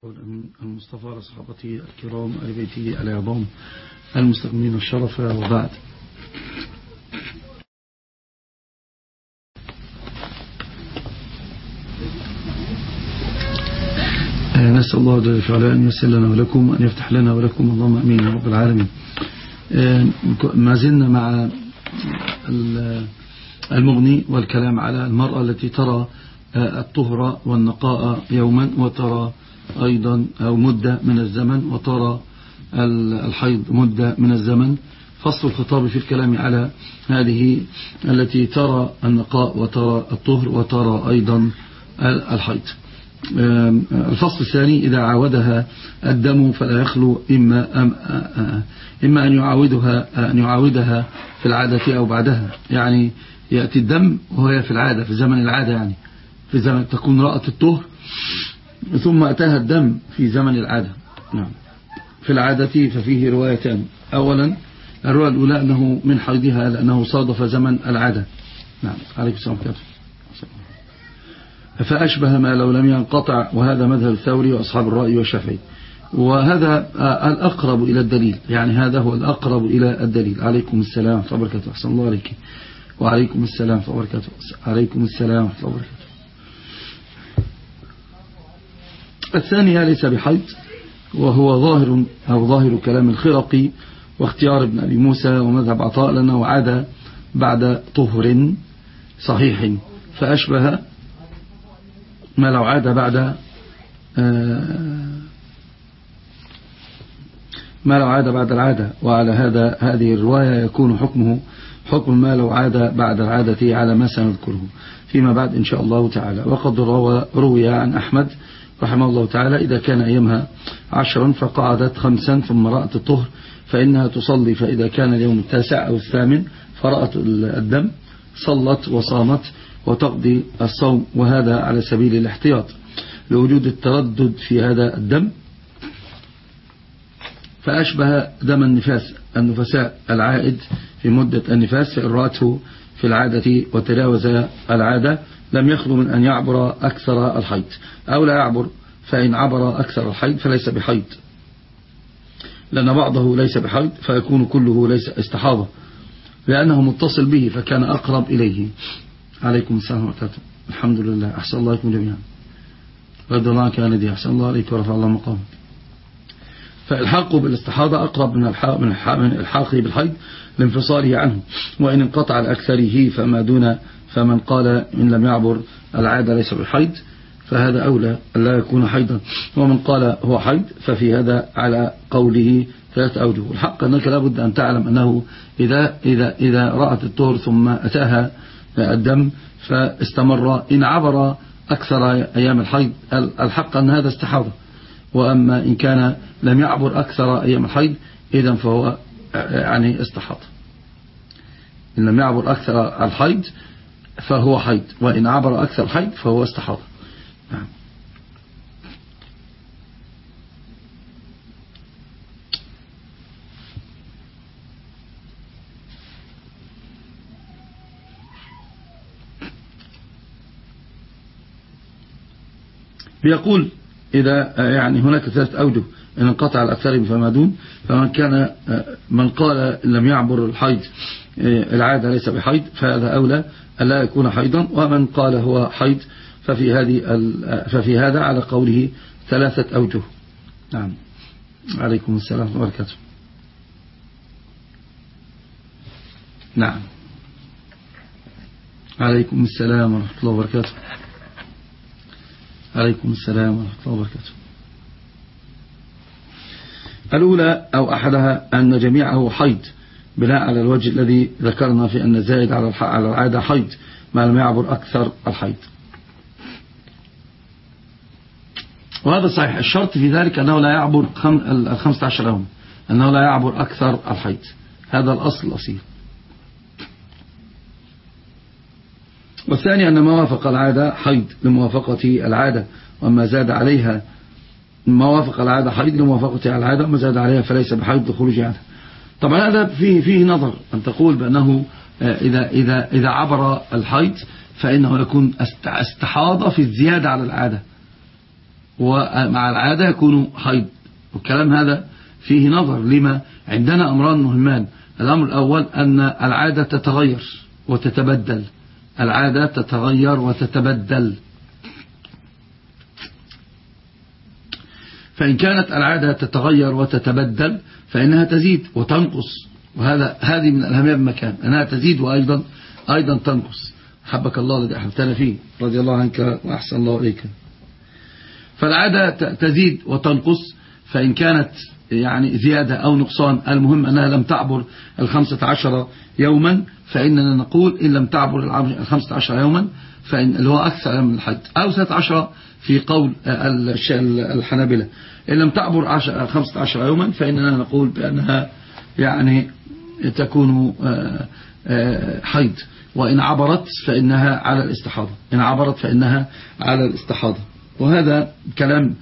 المصطفى على صحابته الكرام آل بيته العظام المستقيمين الشرف، وبعد. نسأل الله جل وعلا أن يسر لنا ولكم وأن يفتح لنا ولكم، اللهم أمين يا رب العالمين. ما زلنا مع المغني والكلام على المرأة التي ترى الطهر والنقاء يوما وترى أيضا أو مدة من الزمن وترى الحيض مدة من الزمن. فصل الخطاب في الكلام على هذه التي ترى النقاء وترى الطهر وترى أيضا الحيض. الفصل الثاني: إذا عاودها الدم فلا يخلو إما أن يعاودها في العادة أو بعدها. يعني يأتي الدم وهي في العادة، في زمن العادة، يعني في زمن تكون رأت الطهر ثم أتاها الدم في زمن العادة. نعم. في العادة ففيه روايتان: أولا الرواية الأولى أنه من حيضها لأنه صادف زمن العادة. نعم. عليكم السلام عليكم. فأشبه ما لو لم ينقطع، وهذا مذهب الثوري وأصحاب الرأي والشافعي، وهذا الأقرب إلى الدليل، يعني هذا هو الأقرب إلى الدليل. عليكم السلام ورحمة الله وبركاته. أحسن الله عليك. وعليكم السلام ورحمة الله وبركاته. عليكم السلام ورحمة الله وبركاته. الثانية ليس بحيض، وهو ظاهر كلام الخرقي واختيار ابن أبي موسى ومذهب عطاء، لأنه عاد بعد طهر صحيح، فأشبه ما لو عاد بعد العادة. وعلى هذه الرواية يكون حكمه حكم ما لو عاد بعد العادة، على ما سنذكره فيما بعد إن شاء الله تعالى. وقد روي عن أحمد رحمه الله تعالى: إذا كان أيامها 10 فقعدت 5 ثم رأت الطهر فإنها تصلي، فإذا كان اليوم 9 أو 8 فرأت الدم صلت وصامت وتقضي الصوم، وهذا على سبيل الاحتياط لوجود التردد في هذا الدم. فأشبه دم النفساء العائد في مدة النفاس، فإن رأته في العادة وتجاوز العادة لم يخلو من أن يعبر أكثر الحيض أو لا يعبر، فإن عبر أكثر الحيض فليس بحيض، لأن بعضه ليس بحيض فيكون كله ليس استحاضة، لأنه متصل به فكان أقرب إليه. عليكم السلام ورحمة الله. الحمد لله. أحسن الله عليكم جميعا. رضي الله عنك يا ندي. أحسن الله عليك ورفع الله مقامك. فالحاق بالاستحاضة أقرب من الحاق بالحيض لانفصاله عنه، وإن انقطع لأكثره فما دون، فمن قال إن لم يعبر العادة ليس بحيض فهذا أولى ألا يكون حيضا، ومن قال هو حيض ففي هذا على قوله 3 أوجه. الحق أنك لابد أن تعلم أنه إذا رأت الطهر ثم أتاها الدم فاستمر، إن عبر أكثر أيام الحيض الحق أن هذا استحاضة، وأما إن كان لم يعبر أكثر أيام الحيض إذن فهو يعني استحاضة. إن لم يعبر أكثر الحيض فهو حيض، وإن عبر أكثر الحيض فهو استحاضة. نعم. بيقول إذا يعني هناك 3 أوجه: إن انقطع الأكثر فما دون، من قال لم يعبر الحيض العادة ليس بحيض فهذا أولى ألا يكون حيضا، ومن قال هو حيض ففي هذا على قوله 3 أوجه. نعم. عليكم السلام ورحمة الله وبركاته. نعم. عليكم السلام ورحمة الله وبركاته. عليكم السلام ورحمة الله وبركاته. الأولى أو أحدها أن جميعه حيض، بناء على الوجه الذي ذكرنا في أن الزائد على العادة حيض ما لم يعبر أكثر الحيض، وهذا صحيح. الشرط في ذلك أنه لا يعبر 15 يوم، أنه لا يعبر أكثر الحيض، هذا الأصل الأصيل. والثاني أن ما وافق العادة حيض لموافقة العادة، وما زاد عليها ما وافق العادة حيض لموافقة العادة، وما زاد عليها فليس بحيض لخروج عنها. طبعا هذا فيه نظر أن تقول بأنه إذا عبر الحيض فإنه يكون استحاضة في الزيادة على العادة، ومع العادة يكون حيض. والكلام هذا فيه نظر لما عندنا أمران مهمان. الأمر الأول أن العادة تتغير وتتبدل. العادة تتغير وتتبدل. فإن كانت العادة تتغير وتتبدل فإنها تزيد وتنقص، هذه من الأهمية بمكان أنها تزيد وأيضا تنقص. حبك الله الذي أحبتنا فيه، رضي الله عنك وأحسن الله إليك. فالعادة تزيد وتنقص، فإن كانت يعني زيادة أو نقصان، المهم أنها لم تعبر 15 يوما، فإننا نقول إن لم تعبر 15 يوما فإن اللي هو أكثر من الحد، أو 16 في قول الحنابلة. إن لم تعبر 15 يوما فإننا نقول بأنها يعني تكون حيض. وإن عبرت فإنها على الاستحاضة. إن عبرت فإنها على الاستحاضة. وهذا كلام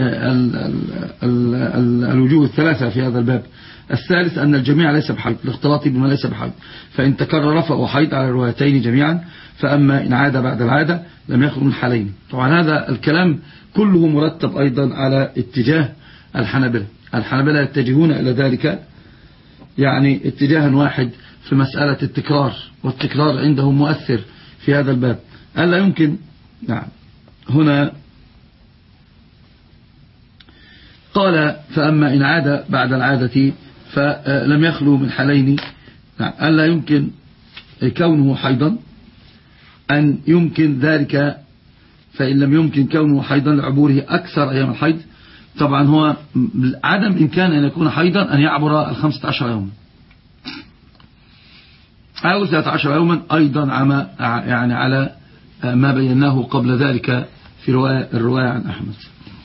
الوجوه الثلاثة في هذا الباب. الثالث أن الجميع ليس بحيض، الاختلاط بما ليس بحيض، فإن تكرر فهو حيض على الروايتين جميعا. فأما إن عاد بعد العادة لم يخرج من حالين. طبعا هذا الكلام كله مرتب أيضا على اتجاه الحنابلة. الحنابلة يتجهون إلى ذلك يعني اتجاها واحد في مسألة التكرار، والتكرار عندهم مؤثر في هذا الباب. ألا يمكن نعم هنا قال فأما إن عاد بعد العادة فلم يخلو من حالين. نعم ألا يمكن كونه حيضا أن يمكن ذلك، فإن لم يمكن كونه حيضا لعبوره أكثر أيام الحيض. طبعا هو عدم إمكان أن يكون حيضا أن يعبر 15 يوما أو 13 يوما، أيضا يعني على ما بيناه قبل ذلك في الرواية عن أحمد.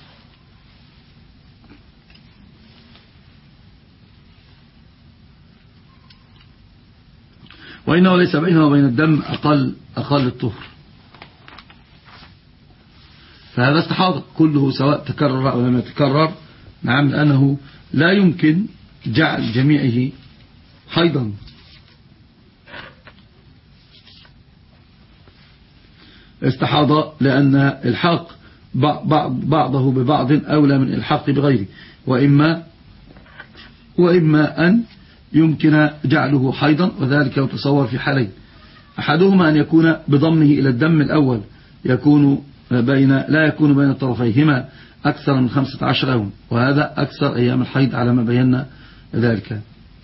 وإنه ليس بينه وبين الدم أقل الطهر، فهذا استحاضة كله سواء تكرر أو لم يتكرر. نعم لأنه لا يمكن جعل جميعه حيضا. استحاضة لأن الحاق بعضه ببعض أولى من الحاق بغيره، وإما أن يمكن جعله حيضا، وذلك يتصور في حالين. أحدهما أن يكون بضمه إلى الدم الأول لا يكون بين طرفيهما أكثر من 15 يوم، وهذا أكثر أيام الحيض على ما بينا ذلك.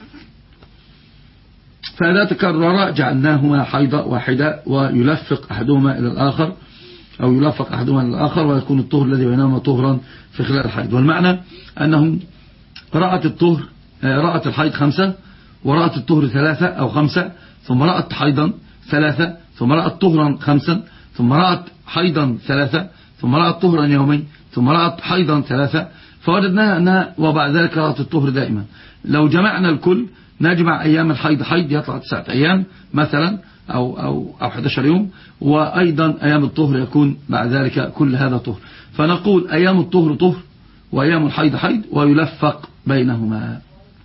فإذا تكرر جعلناهما حيضة واحدة، ويلفق أحدهما إلى الآخر أو يلفق أحدهما إلى الآخر، ويكون الطهر الذي بينهما طهرا في خلال الحيض. والمعنى أنهم رأت الحيض 5، ورأت الطهر 3 أو 5، ثم رأت حيضا 3، ثم رأت طهرا 5، ثم رأت حيضا 3، ثم رأت طهرا يومين، ثم رأت حيضا 3، فوجدناها أنها وبعد ذلك رأت الطهر دائما. لو جمعنا الكل نجمع أيام الحيض حيض يطلع 9 أيام مثلا أو 11 يوم، وأيضا أيام الطهر يكون بعد ذلك كل هذا طهر. فنقول أيام الطهر طهر وأيام الحيض حيض، ويلفق بينهما.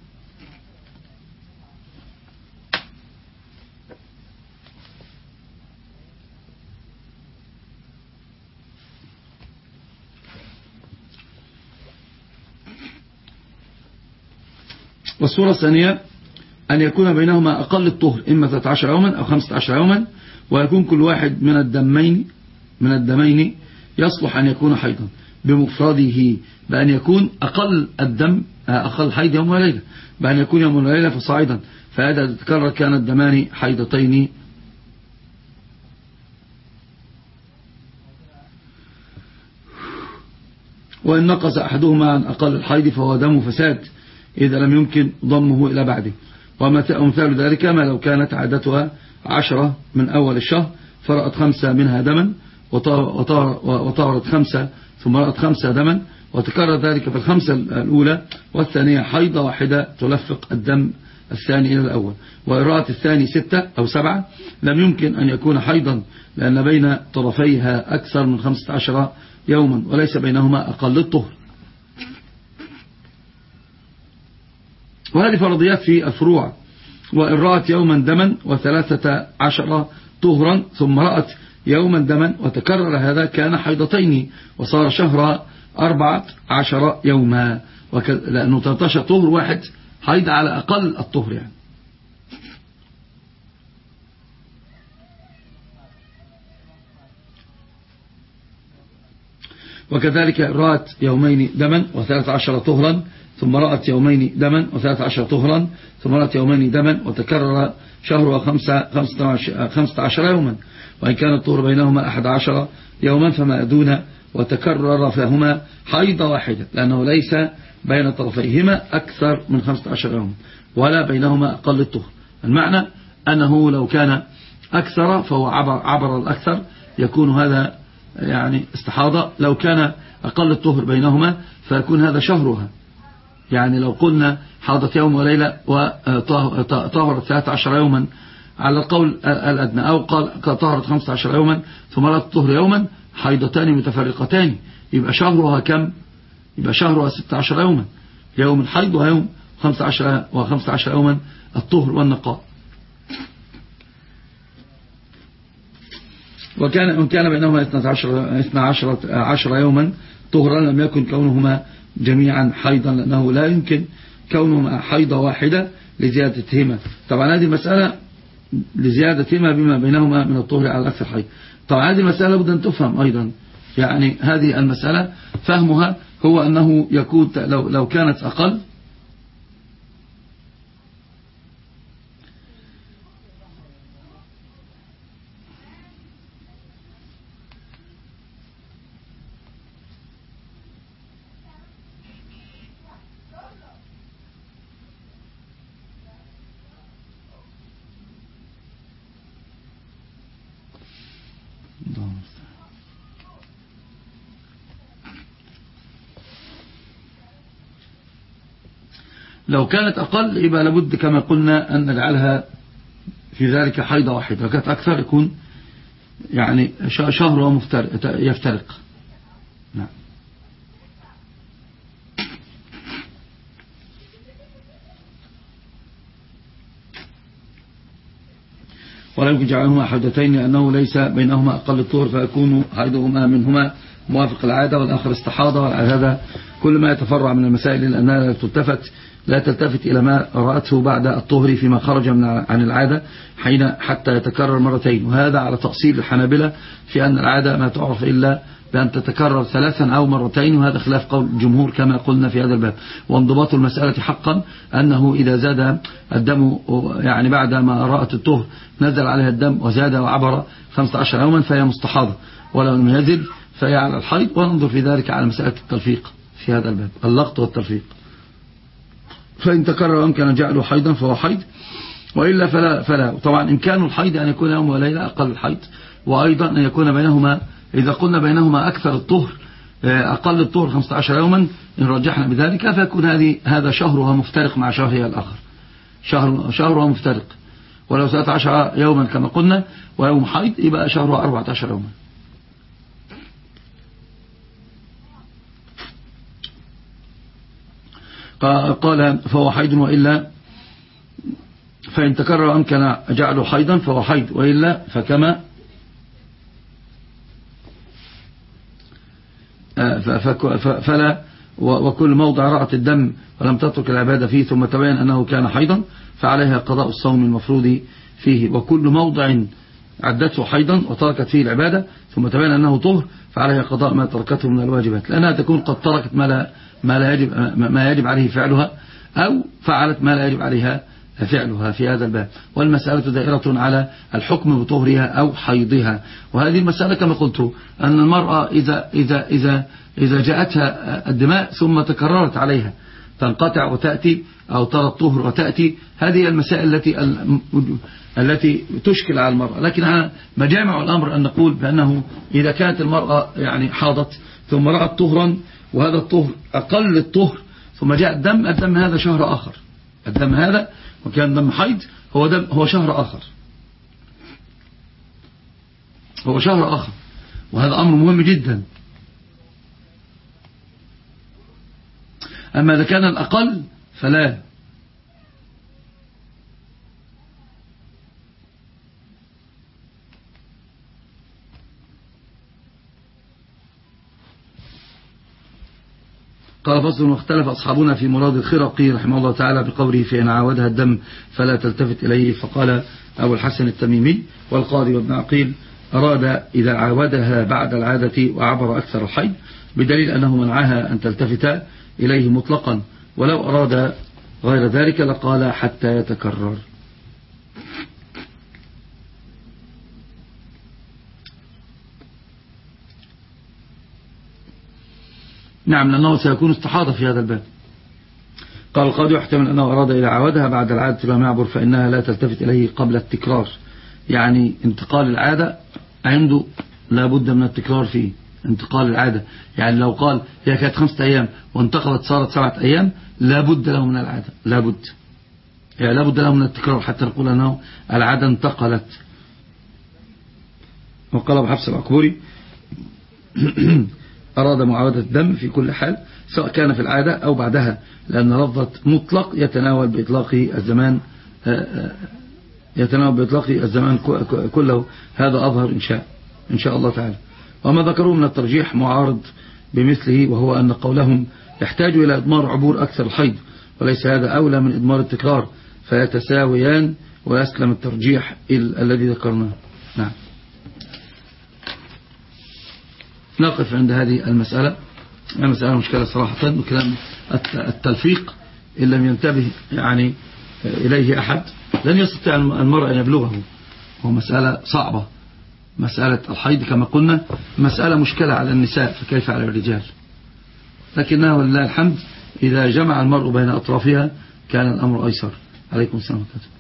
والصورة الثانية أن يكون بينهما أقل الطهر، إما 13 يوما أو 15 يوما، ويكون كل واحد من الدمين يصلح أن يكون حيضا بمفرده، بأن يكون أقل الدم أقل حيض يوم وليلة، بأن يكون يوم وليلة فصاعدا، فهذا تتكرر كان الدمان حيضتين. وإن نقص أحدهما عن أقل الحيض فهو دم فساد إذا لم يمكن ضمه إلى بعده. ومثال ذلك ما لو كانت عادتها 10 من أول الشهر، فرأت 5 منها دما، وطهرت 5 ثم رأت 5 دما، وتكرر ذلك في 5 الأولى، والثانية حيضة واحدة تلفق الدم الثاني إلى الأول. وإن رأت الثاني 6 أو 7 لم يمكن أن يكون حيضا، لأن بين طرفيها أكثر من 15 يوما، وليس بينهما أقل الطهر. وهذه فرضيات في الفروع. وإن رأت يوما دما و13 طهرا، ثم رأت يوما دما وتكرر هذا، كان حيضتين وصار شهر 14 يوما، لأنه 13 طهر واحد حيض على أقل الطهر يعني. وكذلك رأت يومين دما و13 طهرا، ثم رأت يومين دما و13 طهرا، ثم رأت يومين دما، وتكرر شهرها 15 يوما، وإن كان الطهر بينهما 11 يوما فما دون، وتكرر فيهما حيضة واحدة، لأنه ليس بين طرفيهما أكثر من 15 يوما، ولا بينهما أقل الطهر. المعنى أنه لو كان أكثر فهو عبر الأكثر، يكون هذا يعني استحاضة. لو كان أقل الطهر بينهما فيكون هذا شهرها، يعني لو قلنا حاضت يوم وليلة وطهرت 13 يوما على القول الأدنى، أو قال طهرت 15 يوما ثم رأت الطهر يوما، حيضتان متفرقتان، يبقى شهرها كم؟ يبقى شهرها 16 يوما، يوم الحيض ويوم 15 يوما الطهر والنقاء. وكان بينهما 12 يوما طهرا لم يكن كونهما جميعا حيضا، لأنه لا يمكن كونهما حيضة واحدة لزيادتهما. طبعا هذه المسألة لزيادتهما بما بينهما من الطهر على الأكثر حيض. طبعا هذه المسألة بد أن تفهم أيضا، يعني هذه المسألة فهمها هو أنه يكون لو كانت أقل لو كانت أقل يبقى لابد كما قلنا أن نجعلها في ذلك حيضة واحدة. لو كانت أكثر يكون يعني شهر يفترق. نعم. ولا يمكن جعلهما حيضتين لأنه ليس بينهما أقل الطهر، فيكون حيضهما منهما موافق العادة والآخر استحاضة. هذا كل ما يتفرع من المسائل لأنها لا تلتفت إلى ما رأته بعد الطهر فيما خرج عن العادة حتى يتكرر مرتين. وهذا على تأصيل الحنابلة في أن العادة ما تعرف إلا بأن تتكرر 3 أو مرتين، وهذا خلاف قول الجمهور كما قلنا في هذا الباب. وانضباط المسألة حقا أنه إذا زاد الدم يعني بعد ما رأت الطهر نزل عليها الدم وزاد وعبر 15 يوما فهي مستحاضة، ولو لم يزد فهي على الحيض. وننظر في ذلك على مسألة التلفيق في هذا الباب، اللقط والتلفيق. فإن تكرر أمكن جعله حيضا فهو حيض، وإلا فلا. طبعا إمكان الحيض أن يكون يوم وليلة أقل الحيض، وأيضا أن يكون بينهما إذا قلنا بينهما أكثر الطهر أقل الطهر 15 يوما إن رجحنا بذلك، فيكون هذا شهرها مفترق مع شهرها الآخر، شهرها مفترق. ولو 13 يوما كما قلنا ويوم حيض يبقى شهرها 14 يوما. قال فهو حيض، وإلا فإن تكرر أمكن جعله حيضا فهو حيض، وإلا فكما فلا. وكل موضع رأت الدم ولم تترك العبادة فيه ثم تبين أنه كان حيضا فعليها قضاء الصوم المفروض فيه. وكل موضع عدته حيضا وتركت فيه العبادة ثم تبين أنه طهر فعليها قضاء ما تركته من الواجبات، لأنها تكون قد تركت ما يجب عليه فعلها، أو فعلت ما لا يجب عليها فعلها في هذا الباب. والمسألة دائرة على الحكم بطهرها أو حيضها. وهذه المسألة كما قلت أن المرأة إذا جاءتها الدماء ثم تكررت عليها تنقطع وتأتي، أو ترى الطهر وتأتي، هذه المسائل التي تشكل على المرأة. لكن مجامع الأمر أن نقول بأنه إذا كانت المرأة يعني حاضت ثم رأت طهرا وهذا الطهر أقل الطهر ثم جاء الدم هذا شهر آخر، الدم هذا وكان دم حيض هو شهر آخر، هو شهر آخر، وهذا أمر مهم جدا. أما إذا كان الأقل فلا. قال فصل: واختلف أصحابنا في مراد الخرقي رحمه الله تعالى بقوله فإن عاودها الدم فلا تلتفت إليه. فقال أبو الحسن التميمي والقاضي وابن عقيل: أراد إذا عاودها بعد العادة وعبر أكثر الحيض، بدليل أنه منعها أن تلتفت إليه مطلقا، ولو أراد غير ذلك لقال حتى يتكرر. نعم، لأنه سيكون استحاضة في هذا الباب. قال القاضي: يحتمل أنه أراد إذا عاودها بعد العادة لم يعبر فإنها لا تلتفت إليه قبل التكرار، يعني انتقال العادة عنده لابد من التكرار فيه. انتقال العادة يعني لو قال هي كانت 5 أيام وانتقلت صارت 7 أيام لابد له من العادة، لابد له من التكرار حتى نقول أنه العادة انتقلت. وقال أبو حفص العكبوري: أراد معاودة الدم في كل حال سواء كان في العادة أو بعدها، لأن لفظة مطلق يتناول بإطلاق الزمان كله. هذا أظهر إن شاء الله تعالى. وما ذكروا من الترجيح معارض بمثله، وهو أن قولهم يحتاج إلى إضمار عبور أكثر الحيض، وليس هذا أولى من إضمار التكرار، فيتساويان ويسلم الترجيح الذي ذكرناه. نعم، نقف عند هذه المسألة مشكلة صراحة، وكلام التلفيق إن لم ينتبه يعني إليه أحد لن يستطيع المرء أن يبلغه. هو مسألة صعبة، مسألة الحيض كما قلنا مسألة مشكلة على النساء، فكيف على الرجال؟ لكنها ولله الحمد إذا جمع المرء بين أطرافها كان الأمر أيسر. عليكم السلام عليكم.